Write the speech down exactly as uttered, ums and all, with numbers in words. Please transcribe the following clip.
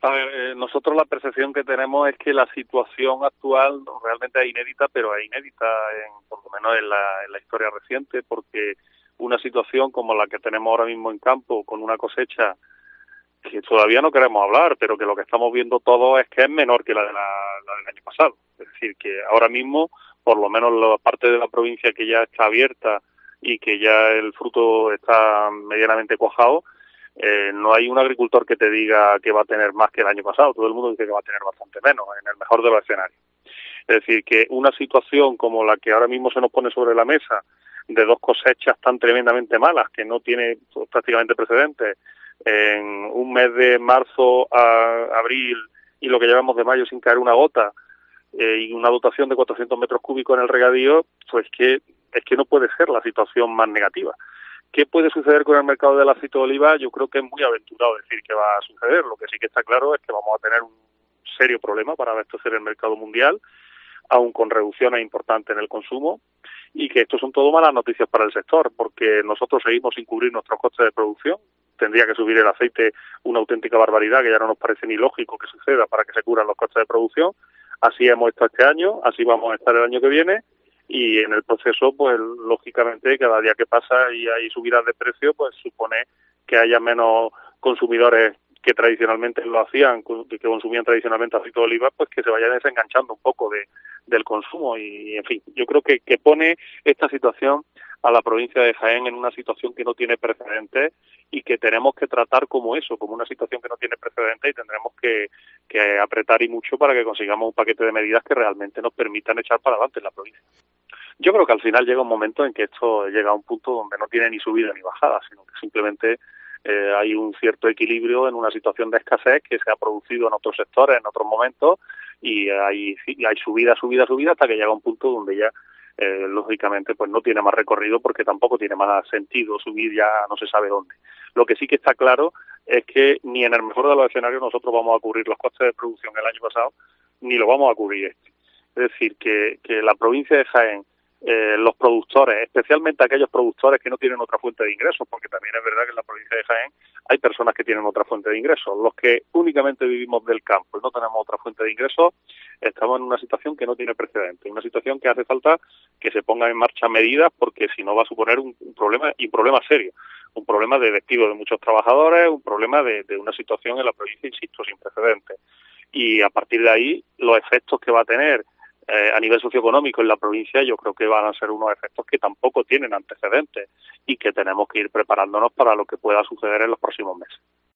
A ver, eh, nosotros la percepción que tenemos es que la situación actual realmente es inédita, pero es inédita en, por lo menos en la, en la historia reciente, porque una situación como la que tenemos ahora mismo en campo, con una cosecha que todavía no queremos hablar, pero que lo que estamos viendo todos es que es menor que la, de la, la del año pasado. Es decir, que ahora mismo, por lo menos la parte de la provincia que ya está abierta y que ya el fruto está medianamente cuajado, Eh, no hay un agricultor que te diga que va a tener más que el año pasado. Todo el mundo dice que va a tener bastante menos, en el mejor de los escenarios. Es decir, que una situación como la que ahora mismo se nos pone sobre la mesa, de dos cosechas tan tremendamente malas, que no tiene pues, prácticamente precedentes, en un mes de marzo a abril y lo que llevamos de mayo sin caer una gota, eh, y una dotación de cuatrocientos metros cúbicos en el regadío, pues que es que no puede ser la situación más negativa. ¿Qué puede suceder con el mercado del aceite de oliva? Yo creo que es muy aventurado decir que va a suceder. Lo que sí que está claro es que vamos a tener un serio problema para abastecer el mercado mundial, aun con reducciones importantes en el consumo, y que esto son todo malas noticias para el sector, porque nosotros seguimos sin cubrir nuestros costes de producción. Tendría que subir el aceite una auténtica barbaridad, que ya no nos parece ni lógico que suceda para que se cubran los costes de producción. Así hemos estado este año, así vamos a estar el año que viene, y en el proceso, pues lógicamente, cada día que pasa y hay subidas de precio, pues supone que haya menos consumidores que tradicionalmente lo hacían, que consumían tradicionalmente aceite de oliva, pues que se vayan desenganchando un poco de del consumo. Y, en fin, yo creo que, que pone esta situación a la provincia de Jaén en una situación que no tiene precedentes y que tenemos que tratar como eso, como una situación que no tiene precedentes, y tendremos que, que apretar y mucho para que consigamos un paquete de medidas que realmente nos permitan echar para adelante en la provincia. Yo creo que al final llega un momento en que esto llega a un punto donde no tiene ni subida ni bajada, sino que simplemente eh, hay un cierto equilibrio en una situación de escasez que se ha producido en otros sectores, en otros momentos, y hay, y hay subida, subida, subida, hasta que llega un punto donde ya, eh, lógicamente, pues no tiene más recorrido, porque tampoco tiene más sentido subir ya no se sabe dónde. Lo que sí que está claro es que ni en el mejor de los escenarios nosotros vamos a cubrir los costes de producción el año pasado, ni lo vamos a cubrir este. Es decir, que, que la provincia de Jaén, Eh, los productores, especialmente aquellos productores que no tienen otra fuente de ingresos, porque también es verdad que en la provincia de Jaén hay personas que tienen otra fuente de ingresos. Los que únicamente vivimos del campo y no tenemos otra fuente de ingresos, estamos en una situación que no tiene precedentes, una situación que hace falta que se pongan en marcha medidas, porque si no va a suponer un, un problema, y un problema serio, un problema de despido de muchos trabajadores, un problema de, de una situación en la provincia, insisto, sin precedentes. Y a partir de ahí, los efectos que va a tener Eh, a nivel socioeconómico en la provincia, yo creo que van a ser unos efectos que tampoco tienen antecedentes y que tenemos que ir preparándonos para lo que pueda suceder en los próximos meses.